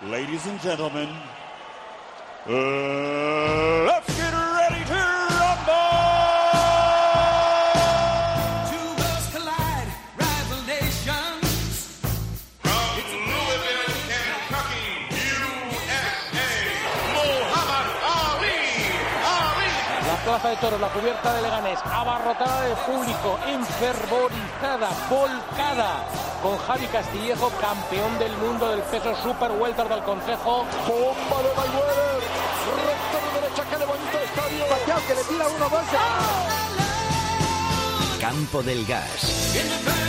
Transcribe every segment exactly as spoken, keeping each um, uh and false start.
Ladies and gentlemen, uh, let's get ready to rumble! Two worlds collide, rival nations. From Louisville, Kentucky, U S A, Muhammad Ali. Ali. La plaza de toros, la cubierta de Leganés, abarrotada de público, enfervorizada, volcada, con Javi Castillejo, campeón del mundo del peso super welter del Consejo. Bomba de Mayweather, recta de derecha, que le bonito estadio. Pacquiao, que le tira uno más. Campo del Gas.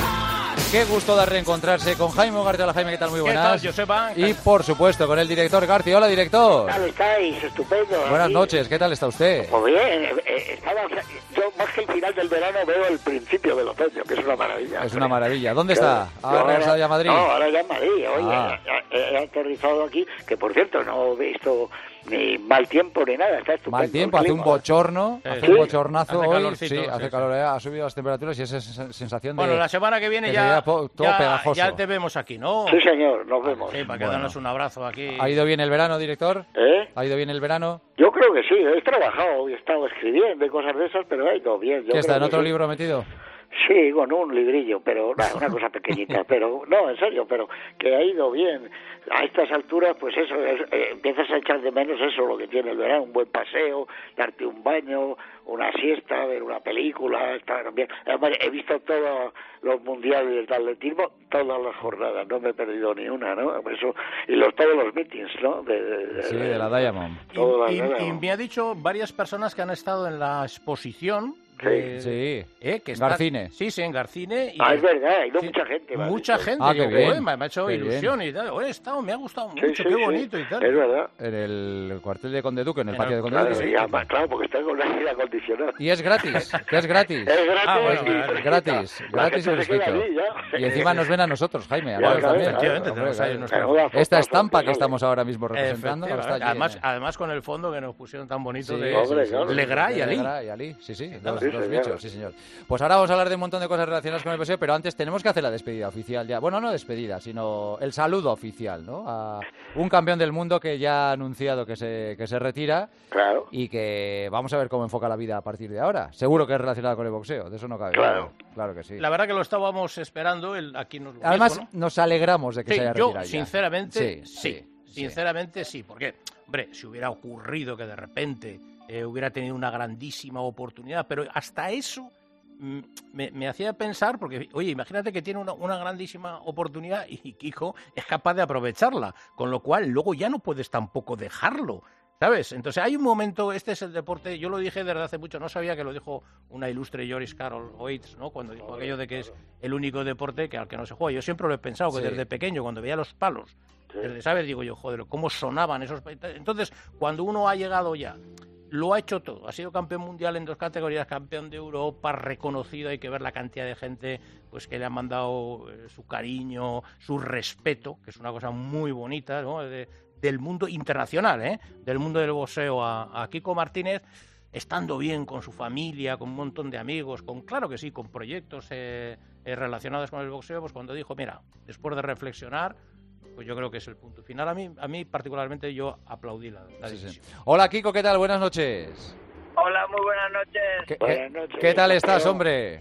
Qué gusto de reencontrarse con Jaime Ugarte. Hola, Jaime, ¿qué tal? Muy buenas. ¿Qué tal, Joseba? Y por supuesto con el director García. Hola, director. ¿Qué tal estáis? Estupendo. Buenas aquí. noches, ¿qué tal está usted? Pues bien, eh, estaba, yo más que el final del verano veo el principio del otoño, que es una maravilla. Es una maravilla. ¿Dónde Claro. está? ¿Ha regresado ya a Madrid? No, ahora ya en Madrid. Oye, Ah. he, he aterrizado aquí, que por cierto no he visto ni mal tiempo ni nada, está estupendo. Mal tiempo, el hace un clima. bochorno, Sí. hace un bochornazo Hace hoy. calorcito, Sí, hace sí, calor, eh, ha subido las temperaturas y esa sen- sensación de... Bueno, la semana que viene que ya, se vea po- todo ya, pegajoso. ya te vemos aquí, ¿no? Sí, señor, nos vemos. Sí, para que Bueno. darnos un abrazo aquí. ¿Ha ido bien el verano, director? ¿Eh? ¿Ha ido bien el verano? Yo creo que sí, he trabajado y he estado escribiendo y cosas de esas, pero ha ido bien. Yo ¿Qué está, creo en que otro sí. libro metido? Sí, con un librillo, pero nada, una cosa pequeñita, pero no, en serio, pero que ha ido bien. A estas alturas, pues eso, es, eh, empiezas a echar de menos eso, lo que tiene el verano, un buen paseo, darte un baño, una siesta, ver una película, estar bien. Además, he visto todos los mundiales de atletismo, todas las jornadas, no me he perdido ni una, ¿no? Eso, y los todos los meetings, ¿no? De, de- de- Sí, de la Diamond. Y, todas y- las y Diamond. me ha dicho varias personas que han estado en la exposición. Sí. de- Sí. eh, que está- Garcine. Sí, sí, en Garcine. Y Ah, es verdad, ha ido sí, mucha gente. me ha Mucha dicho. gente. Ah, digo, qué bien, "Joder, me, me ha hecho qué ilusión y tal. Oye, he estado, me ha gustado Sí, mucho, sí, qué sí, bonito y tal. es verdad. En el cuartel de Conde Duque, en el En parque el- de Conde Claro, Duque. sí, ya, sí. más claro, porque está con aire acondicionado. Y es gratis, que es gratis. Es gratis, Ah, bueno, y claro. fresquita. Gratis, La gratis y gente se queda fresquito. allí, ya. Y encima nos ven a nosotros, Jaime. A Ya, nosotros claro, también. efectivamente, Hombre, tenemos ahí claro. nuestro- Menuda Esta fotazo estampa que sale. estamos ahora mismo representando está Efectivamente. allí, Además, eh. además con el fondo que nos pusieron tan bonito Sí, de hombre, claro. Legrá y de Ali. Legrá y Ali, sí, sí, dos, Sí, dos señor. bichos, sí, señor. Pues ahora vamos a hablar de un montón de cosas relacionadas con el paseo, pero antes tenemos que hacer la despedida oficial ya. Bueno, no despedida, sino el saludo oficial, ¿no? A un campeón del mundo que ya ha anunciado que se, que se retira Claro. y que vamos a ver cómo enfoca la vida a partir de ahora. Seguro que es relacionado con el boxeo, de eso no cabe Claro. duda. Claro que sí. La verdad que lo estábamos esperando, el, aquí nos lo Además, dijo, ¿no? nos alegramos de que Sí, se haya yo, retirado ya. sinceramente, sí. sí, sí. Sinceramente, sí. Porque, hombre, si hubiera ocurrido que de repente eh, hubiera tenido una grandísima oportunidad, pero hasta eso mm, me, me hacía pensar, porque, oye, imagínate que tiene una, una grandísima oportunidad y Kiko es capaz de aprovecharla, con lo cual luego ya no puedes tampoco dejarlo. ¿Sabes? Entonces hay un momento, este es el deporte, yo lo dije desde hace mucho, no sabía que lo dijo una ilustre Joris Carol Oates, ¿no? Cuando dijo aquello de que es el único deporte que al que no se juega. Yo siempre lo he pensado, que Sí. desde pequeño, cuando veía los palos, desde, ¿sabes? Digo yo, joder, cómo sonaban esos... Entonces, cuando uno ha llegado ya, lo ha hecho todo, ha sido campeón mundial en dos categorías, campeón de Europa, reconocido, hay que ver la cantidad de gente pues que le han mandado eh, su cariño, su respeto, que es una cosa muy bonita, ¿no? De, del mundo internacional, ¿eh? Del mundo del boxeo a, a Kiko Martínez, estando bien con su familia, con un montón de amigos, con claro que sí, con proyectos eh, eh, relacionados con el boxeo, pues cuando dijo, mira, después de reflexionar, pues yo creo que es el punto final. A mí, a mí particularmente, yo aplaudí la, la Sí, sí. decisión. Hola, Kiko, ¿qué tal? Buenas noches. Hola, muy buenas noches. ¿Qué, Buenas qué- noches, ¿qué tal estás, campeón. hombre?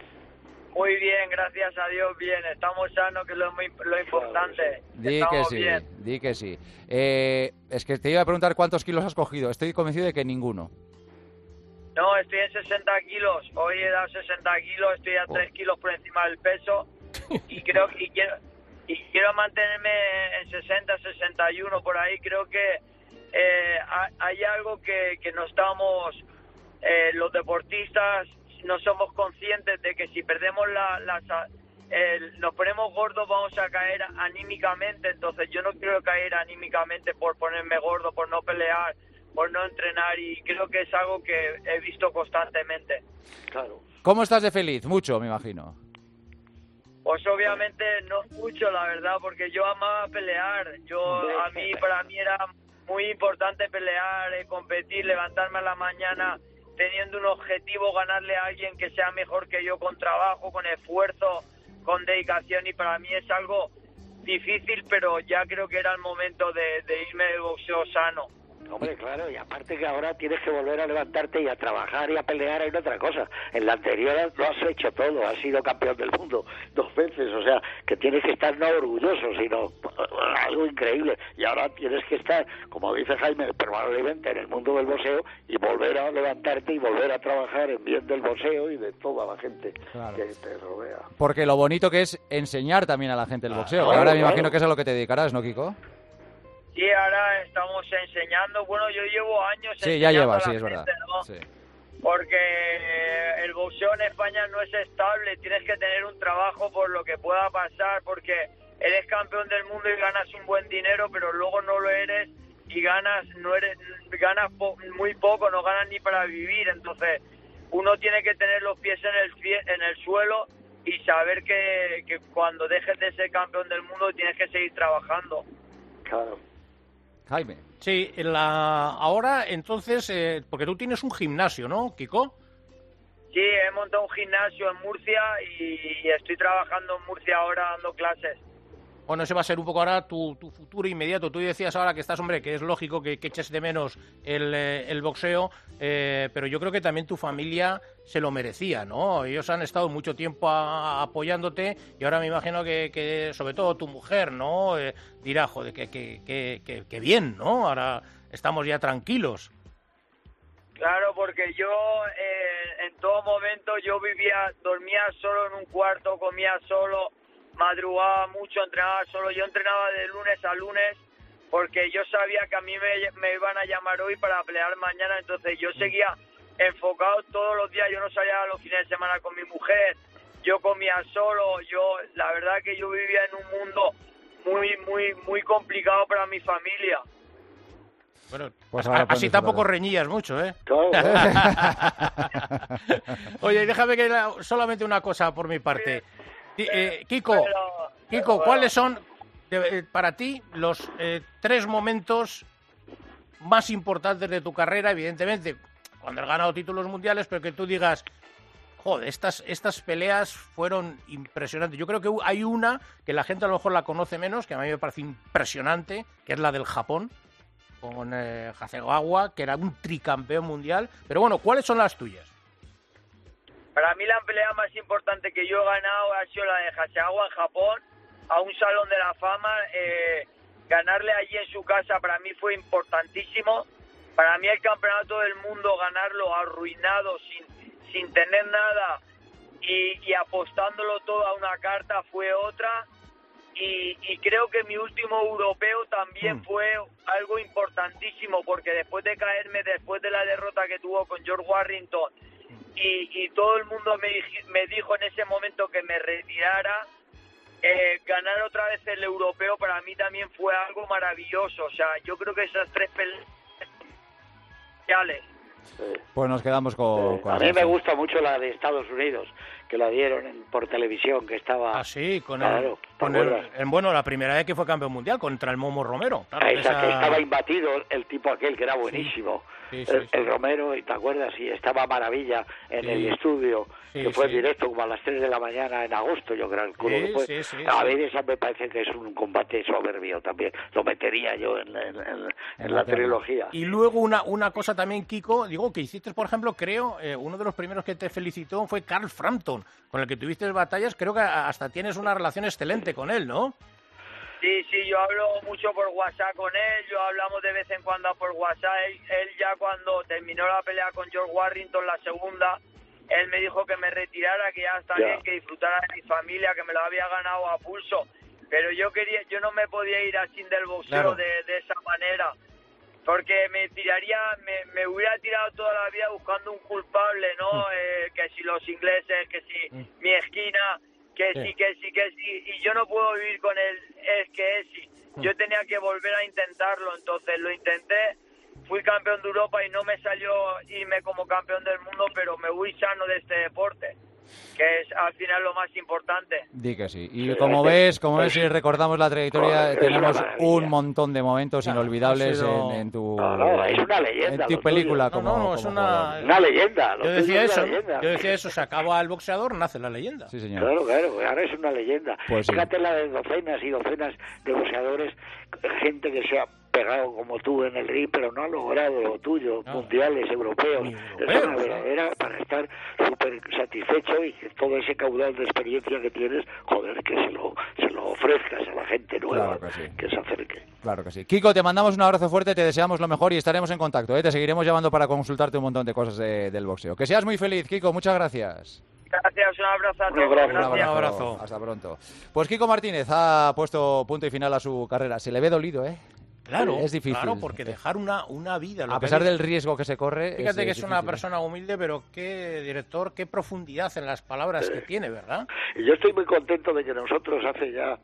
Muy bien, gracias a Dios, bien. Estamos sanos, que es lo, muy, lo importante. Di que Estamos sí, bien. di que sí. Eh, es que te iba a preguntar cuántos kilos has cogido. Estoy convencido de que ninguno. No, estoy en sesenta kilos. Hoy he dado sesenta kilos, estoy a Oh. tres kilos por encima del peso. Y creo y quiero, y quiero mantenerme en sesenta, sesenta y uno por ahí. Creo que eh, ha- hay algo que, que no estamos, eh, los deportistas, no somos conscientes de que si perdemos la, la sa- el- nos ponemos gordos vamos a caer anímicamente. Entonces yo no quiero caer anímicamente por ponerme gordo, por no pelear, por no entrenar, y creo que es algo que he visto constantemente. Claro. ¿Cómo estás de feliz? Mucho, me imagino. Pues obviamente no mucho, la verdad, porque yo amaba pelear. Yo a mí para mí era muy importante pelear, eh, competir, levantarme a la mañana teniendo un objetivo, ganarle a alguien que sea mejor que yo con trabajo, con esfuerzo, con dedicación, y para mí es algo difícil, pero ya creo que era el momento de, de irme del boxeo sano. Hombre, claro, y aparte que ahora tienes que volver a levantarte y a trabajar y a pelear en otra cosa. En la anterior lo has hecho todo, has sido campeón del mundo dos veces, o sea, que tienes que estar no orgulloso, sino algo increíble. Y ahora tienes que estar, como dice Jaime, probablemente en el mundo del boxeo y volver a levantarte y volver a trabajar en bien del boxeo y de toda la gente Claro. que te rodea. Porque lo bonito que es enseñar también a la gente el boxeo. claro, que ahora me claro. imagino que es a lo que te dedicarás, ¿no, Kiko? Sí, ahora estamos enseñando, bueno, yo llevo años Sí, ya enseñando llevas, a la sí, es gente, verdad. ¿no? Sí. Porque el boxeo en España no es estable, tienes que tener un trabajo por lo que pueda pasar, porque eres campeón del mundo y ganas un buen dinero, pero luego no lo eres y ganas no eres ganas po- muy poco, no ganas ni para vivir. Entonces uno tiene que tener los pies en el fie- en el suelo y saber que, que cuando dejes de ser campeón del mundo tienes que seguir trabajando. Claro. Jaime. Sí, en la... ahora entonces, eh, porque tú tienes un gimnasio, ¿no, Kiko? Sí, he montado un gimnasio en Murcia y, y estoy trabajando en Murcia ahora dando clases. Bueno, ese va a ser un poco ahora tu, tu futuro inmediato. Tú decías ahora que estás, hombre, que es lógico que, que eches de menos el, eh, el boxeo, eh, pero yo creo que también tu familia se lo merecía, ¿no? Ellos han estado mucho tiempo a- apoyándote y ahora me imagino que, que sobre todo tu mujer, ¿no? Eh, dirá, joder, que, que, que, que, que bien, ¿no? Ahora estamos ya tranquilos. Claro, porque yo eh, en todo momento yo vivía, dormía solo en un cuarto, comía solo, madrugaba mucho, entrenaba solo. Yo entrenaba de lunes a lunes porque yo sabía que a mí me, me iban a llamar hoy para pelear mañana, entonces yo seguía enfocado todos los días. Yo no salía a los fines de semana con mi mujer, yo comía solo. Yo, la verdad que yo vivía en un mundo muy, muy, muy complicado para mi familia. Bueno, Pues a- ahora así puedes tampoco disfrutar. reñías mucho, ¿eh? Claro, Oye, déjame que la- solamente una cosa por mi parte. Ti- eh, Kiko, Pero- Kiko, pero ¿cuáles son de- eh, para ti los eh, tres momentos más importantes de tu carrera? Evidentemente, cuando has ganado títulos mundiales, pero que tú digas, joder, estas, estas peleas fueron impresionantes. Yo creo que hu- hay una que la gente a lo mejor la conoce menos, que a mí me parece impresionante, que es la del Japón, con eh, Hasegawa, que era un tricampeón mundial. Pero bueno, ¿cuáles son las tuyas? Para mí la pelea más importante que yo he ganado ha sido la de Hasegawa en Japón, a un salón de la fama. Eh, ganarle allí en su casa para mí fue importantísimo. Para mí el campeonato del mundo, ganarlo arruinado, sin, sin tener nada y, y apostándolo todo a una carta, fue otra. Y, y creo que mi último europeo también Mm. fue algo importantísimo, porque después de caerme, después de la derrota que tuvo con George Warrington, y, y todo el mundo me, dij- me dijo en ese momento que me retirara, eh, ganar otra vez el europeo para mí también fue algo maravilloso. O sea, yo creo que esas tres peleas... Pues nos quedamos con... Eh, con a mí esas. me gusta mucho la de Estados Unidos, que la dieron en- por televisión, que estaba... Ah, sí, con Claro, el, con ¿te el, acuerdas? en- bueno, la primera vez que fue campeón mundial contra el Momo Romero. Claro, Esa, esa- que estaba imbatido el tipo aquel, que era buenísimo. Sí, sí, el, sí. el Romero, ¿y te acuerdas? Y estaba maravilla en Sí. el estudio, Sí, que fue sí. directo como a las tres de la mañana en agosto, yo creo, el culo Sí, que fue. sí, sí, a sí. ver, esa me parece que es un combate soberbio también. Lo metería yo en, en- en- en la terna. trilogía. Y luego una, una cosa también, Kiko, digo, que hiciste, por ejemplo, creo, eh, uno de los primeros que te felicitó fue Carl Frampton, con el que tuviste batallas. Creo que hasta tienes una relación excelente con él, ¿no? Sí, sí, yo hablo mucho por WhatsApp con él, yo hablamos de vez en cuando por WhatsApp. Él, él ya cuando terminó la pelea con George Warrington, la segunda, él me dijo que me retirara, que ya está Ya. bien, que disfrutara de mi familia, que me lo había ganado a pulso. Pero yo quería, yo no me podía ir así del boxeo Claro. de, de esa manera, porque me tiraría, me, me hubiera tirado toda la vida buscando un culpable, ¿no? Eh, que si los ingleses, que si Mm. mi esquina, que Sí. sí, que sí, que sí, y yo no puedo vivir con el es que es sí. Yo tenía que volver a intentarlo, entonces lo intenté, fui campeón de Europa y no me salió irme como campeón del mundo, pero me voy sano de este deporte. que es al final lo más importante. Di que sí. Y como ves, como ves, si recordamos la trayectoria, Joder, tenemos es una maravilla. un montón de momentos Claro, inolvidables ha sido- en, en tu, No, no, es una leyenda, en tu lo película tuyo. como, No, no, como es una- jugador. Una leyenda. lo Yo tuyo decía es eso, una leyenda. yo decía eso, se acaba el boxeador, nace la leyenda. Sí, señor. Claro, claro, ahora es una leyenda. Pues sí. Fíjate la de docenas y docenas de boxeadores, gente que se ha pegado como tú en el ring, pero no ha logrado lo tuyo, No. mundiales, europeos. Ni Es europeos, una ¿eh? verdadera para estar súper satisfecho y que todo ese caudal de experiencia que tienes, joder, que se lo, se lo ofrezcas a la gente nueva Claro que sí. que se acerque. Claro que sí. Kiko, te mandamos un abrazo fuerte, te deseamos lo mejor y estaremos en contacto, ¿eh? Te seguiremos llamando para consultarte un montón de cosas de- del boxeo. Que seas muy feliz, Kiko, muchas gracias. Gracias, un abrazo a Un todos. abrazo, Un Gracias. abrazo. Hasta pronto. Pues Kiko Martínez ha puesto punto y final a su carrera. Se le ve dolido, ¿eh? Claro, Es difícil. claro, porque dejar una, una vida... lo A que pesar ha del dicho- riesgo que se corre. Fíjate que es una difícil, ¿eh? persona humilde, pero qué director, qué profundidad en las palabras que tiene, ¿verdad? Y yo estoy muy contento de que nosotros hace ya,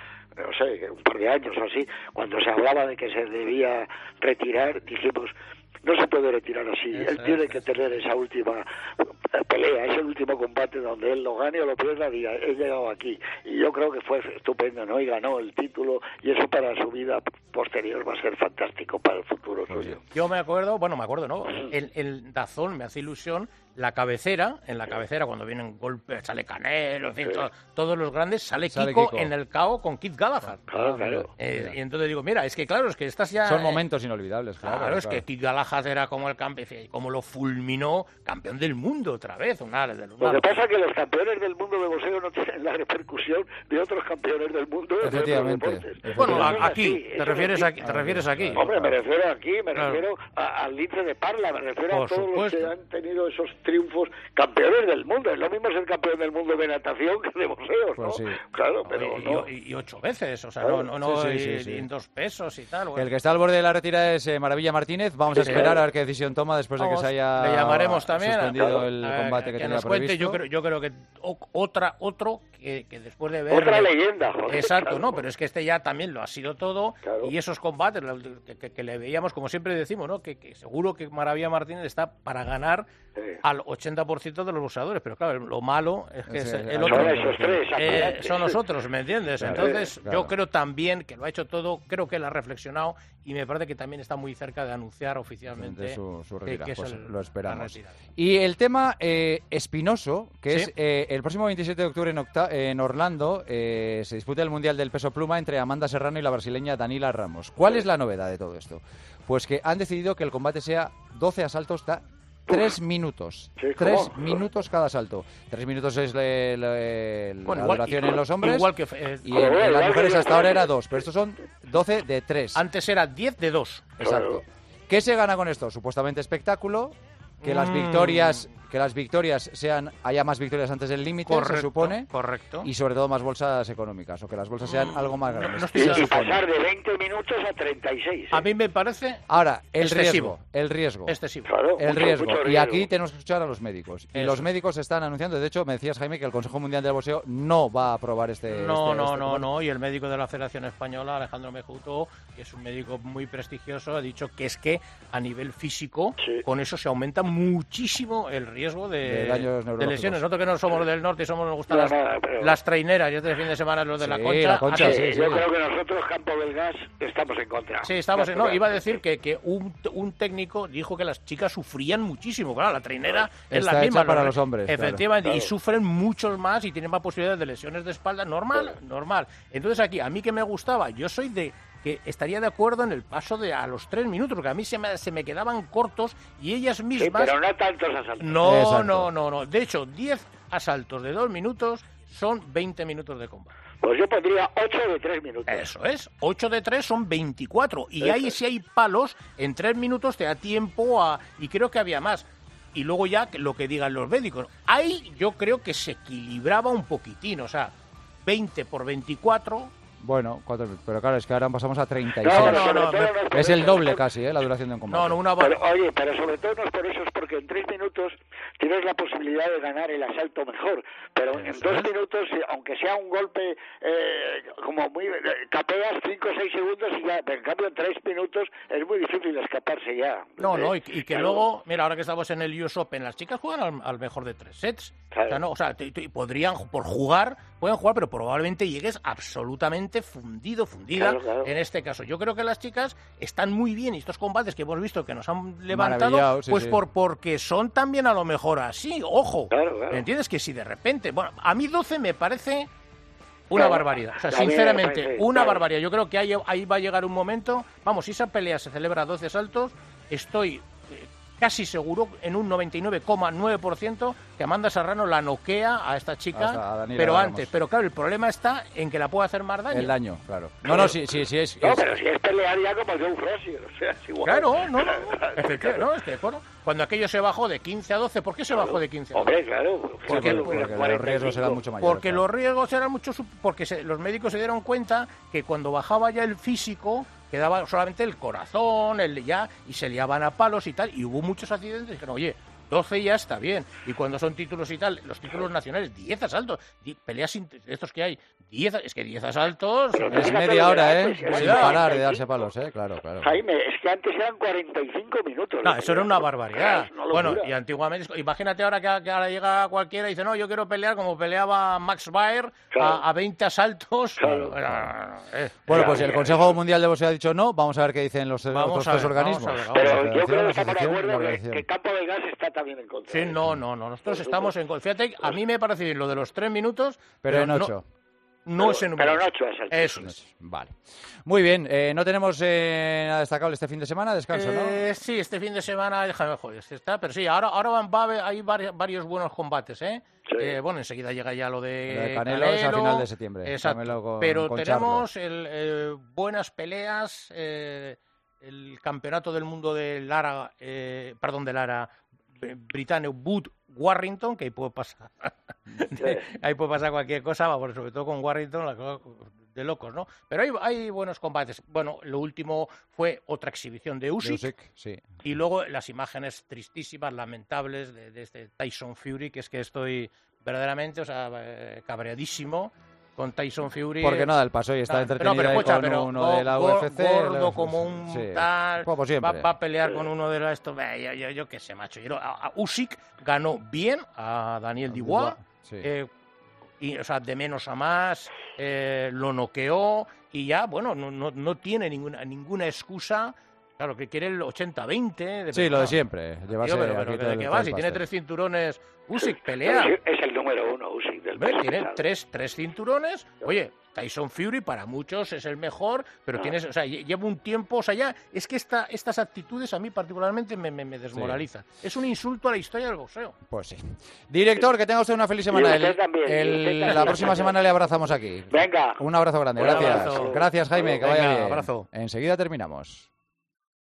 no sé, un par de años o así, cuando se hablaba de que se debía retirar, dijimos, no se puede retirar así, Eso él es, tiene eso que es. tener esa última pelea, ese último combate donde él lo gane o lo pierda, diga, he llegado aquí. Y yo creo que fue estupendo, ¿no? Y ganó el título, y eso para su vida posterior va a ser fantástico, para el futuro Pues suyo. Yo me acuerdo, bueno, me acuerdo, ¿no? El, el Dazón me hace ilusión, la cabecera, en la cabecera cuando vienen golpes, sale Canelo, en fin, Sí. to- todos los grandes, sale, Sale Kiko, Kiko. en el K O con Keith Galahad. Claro, claro. Eh, Mira. y entonces digo, mira, es que claro, es que estás ya... Son eh, momentos inolvidables, claro. Claro, es claro. que Keith Galahad era como el campeón, como lo fulminó, campeón del mundo otra vez, una de los Lo que pasa es que los campeones del mundo de boxeo no tienen la repercusión de otros campeones del mundo de otros Efectivamente, deportes. efectivamente. Bueno, Eso a- es aquí, así, te eso es refieres así. aquí, te refieres aquí. Hombre, me refiero aquí, me Claro. refiero a- al lince de Parla, me refiero Por a todos supuesto. los que han tenido esos triunfos, campeones del mundo. Es lo mismo ser campeón del mundo de natación que de boxeo, Pues ¿no? sí. Claro, pero y, no. y- y ocho veces, o sea, Claro. no, no, no Sí, sí, y- sí, sí. y en dos pesos y tal. bueno. El que está al borde de la retirada es eh, Maravilla Martínez. Vamos a Sí, esperar claro. a ver qué decisión toma después de que Vamos, se haya le llamaremos también a- suspendido Claro. el A ver, combate que, tenía nos cuente, previsto. yo creo, yo creo que o- otra, otro que, que después de ver... Otra leyenda, joder. Exacto, claro. no, pero es que este ya también lo ha sido todo Claro. y esos combates lo- que, que- que le veíamos, como siempre decimos, ¿no? Que, que seguro que Maravilla Martínez está para ganar Sí. al ochenta por ciento de los boxeadores, pero claro, lo malo es que Sí, es el son otro... Son esos tres, Eh, adelante. son los otros, ¿me entiendes? Claro, Entonces, claro. yo creo también que lo ha hecho todo, creo que él ha reflexionado y me parece que también está muy cerca de anunciar oficialmente De su, su que- retirada. que es Pues el- lo la esperamos. retirada. Y el tema eh, espinoso, que Sí. es eh, el próximo veintisiete de octubre en, Octa- en Orlando, eh, se disputa el Mundial del Peso Pluma entre Amanda Serrano y la brasileña Danila Ramos. ¿Cuál es la novedad de todo esto? Pues que han decidido que el combate sea doce asaltos da tres minutos. Sí, Tres ¿cómo? minutos cada asalto. Tres minutos es le- le- la Bueno, igual- duración en los hombres. Igual que eh, Y en, en Joder, las igual mujeres que hasta ahora los era dos, pero estos son doce de tres. antes era diez de dos. Exacto. ¿Qué se gana con esto? Supuestamente espectáculo, que las Mm. victorias, que las victorias sean, haya más victorias antes del límite, Correcto, se supone, correcto. y sobre todo más bolsas económicas, o que las bolsas sean algo más grandes. no estoy se de Y supone. pasar de veinte minutos a treinta y seis. ¿eh? A mí me parece Ahora, el Excesivo. riesgo, el riesgo. excesivo. Claro, El mucho, riesgo. mucho Y riesgo. aquí tenemos que escuchar a los médicos. Y Eso los es. médicos están anunciando, de hecho, me decías, Jaime, que el Consejo Mundial del Boxeo no va a aprobar este. No, este- no, este no, combate. no. Y el médico de la Federación Española, Alejandro Mejuto, que es un médico muy prestigioso, ha dicho que es que a nivel físico, Sí. con eso se aumenta muchísimo el riesgo de, De daños de neurológicos. lesiones. Nosotros que no somos del norte y somos nos gustan No, las, nada, pero- las traineras, y este fin de semana los de la Sí, Concha. la Concha, así- sí, Eh, yo creo que nosotros, Campo del Gas, estamos en contra. Sí, estamos en- Campo no, del iba a Gas. decir que, que un, un técnico dijo que las chicas sufrían muchísimo. Claro, la trainera es Está la hecha misma. para los hombres, claro. Efectivamente, y Claro. sufren muchos más y tienen más posibilidades de lesiones de espalda. Normal, normal. Entonces aquí, a mí que me gustaba, yo soy de que estaría de acuerdo en el paso de a los tres minutos, porque a mí se me, se me quedaban cortos y ellas Sí, mismas... pero no tantos asaltos. No, Exacto. no, no, no. De hecho, diez asaltos de dos minutos son veinte minutos de combate. Pues yo pondría ocho de tres minutos. Eso es, ocho de tres son veinticuatro. Y Eso ahí es. si hay palos, en tres minutos te da tiempo a... Y creo que había más. Y luego ya que- lo que digan los médicos. Ahí yo creo que se equilibraba un poquitín, o sea, veinte por veinticuatro... Bueno, cuatro- pero claro, es que ahora pasamos a treinta y No, seis. no, no, sobre no, todo me- no es por Es el eso, doble es por- casi, ¿eh? La duración de un combate. No, no, una... Pero, oye, pero sobre todo no es por eso, es porque en tres minutos tienes la posibilidad de ganar el asalto mejor. Pero en Eso dos es. minutos, eh, aunque sea un golpe eh, como muy... eh, capeas cinco o seis segundos y ya... Pero en cambio en tres minutos es muy difícil escapar. doparse ya. No, no, y, y que Claro. luego, mira, ahora que estamos en el U S Open, las chicas juegan al, al mejor de tres sets. Claro. O sea, no, o sea, te- te- podrían, por jugar, pueden jugar, pero probablemente llegues absolutamente fundido, fundida. Claro, claro. En este caso, yo creo que las chicas están muy bien y estos combates que hemos visto que nos han levantado, Maravillado, sí, pues sí. por porque son también a lo mejor así, ojo. Claro, claro. ¿Me entiendes? Que si de repente, bueno, a mí doce me parece una Claro. barbaridad. O sea, A mí me sinceramente, parece, una claro. barbaridad. Yo creo que ahí, ahí va a llegar un momento, vamos, si esa pelea se celebra a doce saltos, estoy eh, casi seguro, en un noventa y nueve coma nueve por ciento, que Amanda Serrano la noquea a esta chica, Hasta a Daniela, pero vamos. antes. Pero claro, el problema está en que la puede hacer más daño. El daño, claro. No, no, sí, sí, sí es... No, es- pero si es pelear ya como Joe Frazier, o sea, es igual. Claro, no, no, no. Efectivamente, no, es que, bueno, cuando aquello se bajó de quince a doce, ¿por qué se bajó de quince a doce? Hombre, claro. Sí, ¿Por qué? porque, porque los riesgos eran mucho mayores. Porque claro. los riesgos eran mucho, sup- porque se- los médicos se dieron cuenta que cuando bajaba ya el físico quedaba solamente el corazón, el ya y se liaban a palos y tal, y hubo muchos accidentes y dijeron, oye, doce ya está bien. Y cuando son títulos y tal, los títulos nacionales, diez asaltos, di- peleas in- estos que hay, diez, es que diez asaltos. Pero Es fíjate media lo que hora, era, ¿eh? pues, era Sin cuidado. parar de darse cuarenta y cinco. palos, ¿eh? Claro, claro. Jaime, es que antes eran cuarenta y cinco minutos. No, de eso era pelea. una barbaridad. Es una locura. Bueno, y antiguamente, imagínate ahora que, que ahora llega cualquiera y dice, no, yo quiero pelear como peleaba Max Baer Claro. a, a veinte asaltos. Claro. No, no, no, eh. Bueno, Ya, pues ya, el ya. Consejo Mundial de Boxeo ha dicho no. Vamos a ver qué dicen los Vamos otros a tres ver, organismos. vamos a ver, vamos Pero a La yo creo Federación, que la estamos de Asociación y la acuerdo que, Organización. que el campo de gas está también en contra. Sí, ¿eh? no, no, no. Nosotros estamos en... Fíjate, a mí me parece bien lo de los tres minutos. Pero en no- ocho. No, Pero- es en número. pero en ocho es el Eso No es. sé. Vale. Muy bien. Eh, no tenemos eh, nada destacable este fin de semana. Descanso, ¿no? Eh, sí, este fin de semana, déjame joder, si está, pero sí, ahora, ahora van, va a haber, hay varios, varios buenos combates, ¿eh? Sí. Eh, bueno, enseguida llega ya lo de, Lo de Canelo es a final de septiembre. Exacto. Canelo con- pero con tenemos el, eh, buenas peleas, eh, el campeonato del mundo de Lara, eh, perdón, de Lara, eh, Britannia, Wood Warrington, que ahí puede pasar, ahí puede pasar cualquier cosa, vamos, sobre todo con Warrington, la cosa de locos, ¿no? Pero hay, hay buenos combates. Bueno, lo último fue otra exhibición de Usyk. Usyk, sí. Y luego las imágenes tristísimas, lamentables de, de este Tyson Fury, que es que estoy verdaderamente, o sea, eh, cabreadísimo con Tyson Fury. Porque no da el paso y está Ah, entretenido pero ahí escucha, con pero uno de la go- U F C. gordo la- como un sí, tal, como va, siempre. va a pelear con uno de los estos. eh, Yo, yo, yo qué sé, macho. Yo, a, a Usyk ganó bien a Daniel Dubois. Sí. eh, y, o sea, de menos a más, eh, lo noqueó y ya, bueno, no, no, no tiene ninguna, ninguna excusa. Claro, que quiere el ochenta veinte. Sí, lo de siempre. Llevarse Tío, pero, aquí pero todo ¿de el- qué todo va? el Si tiene pastel. tres cinturones, Usyk pelea. Es, es el número uno, Usyk, del ¿Ves? peso Tiene pesado. tres, tres cinturones. Oye, Tyson Fury para muchos es el mejor, pero Ah. tienes, o sea, lle- lleva un tiempo, o sea, ya, es que esta, estas actitudes a mí particularmente me, me, me desmoralizan. Es un insulto a la historia del boxeo. Pues sí. Director, que tenga usted una feliz semana. Y usted El- también, y el- usted también, la próxima señor. semana le abrazamos aquí. Venga. Un abrazo grande. Un Gracias. abrazo. Gracias, Jaime. Que Venga, vaya bien. abrazo. Enseguida terminamos.